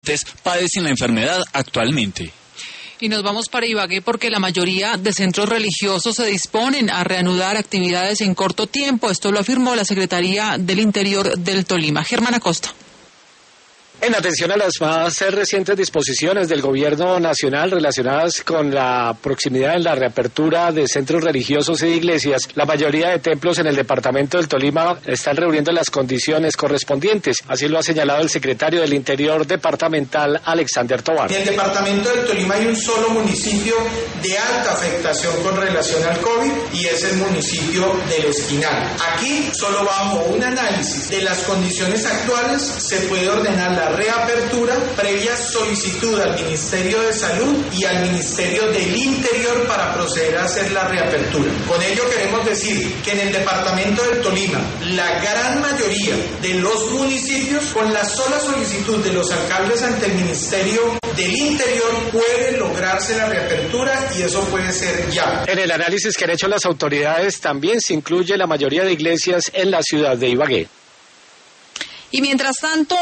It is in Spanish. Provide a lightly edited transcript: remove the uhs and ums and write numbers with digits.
padecen la enfermedad actualmente. Y nos vamos para Ibagué porque la mayoría de centros religiosos se disponen a reanudar actividades en corto tiempo. Esto lo afirmó la Secretaría del Interior del Tolima. Germán Acosta. En atención a las más recientes disposiciones del gobierno nacional relacionadas con la proximidad en la reapertura de centros religiosos e iglesias, la mayoría de templos en el departamento del Tolima están reuniendo las condiciones correspondientes. Así lo ha señalado el secretario del Interior departamental, Alexander Tovar. En el departamento del Tolima hay un solo municipio de alta afectación con relación al COVID y es el municipio del Espinal. Aquí, solo bajo un análisis de las condiciones actuales, se puede ordenar la reapertura previa solicitud al Ministerio de Salud y al Ministerio del Interior para proceder a hacer la reapertura. Con ello queremos decir que en el departamento del Tolima, la gran mayoría de los municipios, con la sola solicitud de los alcaldes ante el Ministerio del Interior, puede lograrse la reapertura y eso puede ser ya. En el análisis que han hecho las autoridades también se incluye la mayoría de iglesias en la ciudad de Ibagué. Y mientras tanto,